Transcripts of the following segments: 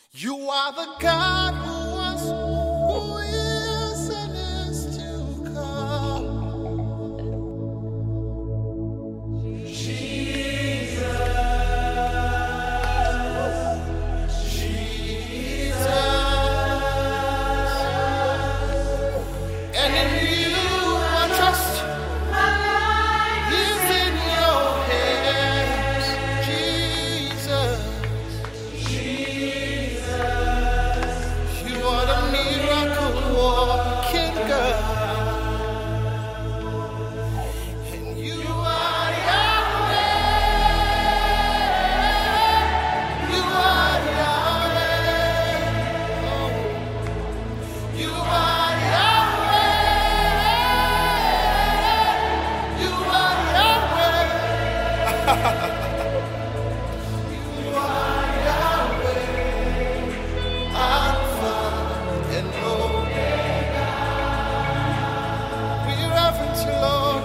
You are the God who was, who is, and is to come. Jesus, Jesus, and in you I trust. My life is in your hands, Jesus. You are the miracle working God, and you are Yahweh. You are Yahweh. Oh, you are Yahweh. You are Yahweh. You are Yahweh. Alpha and Omega. We reverence you, Lord.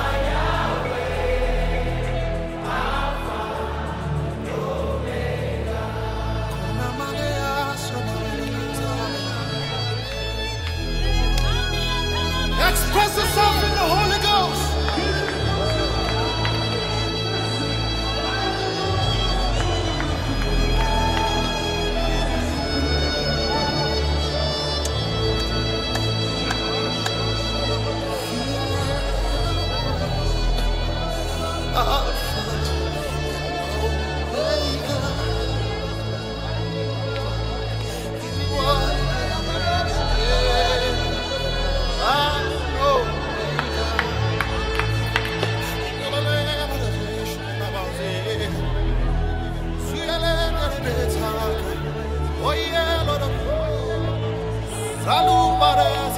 Express yourself in the Holy Ghost. Alpha and Omega. You are, yeah, Alpha and Omega. Oh yeah, Lord. Salut,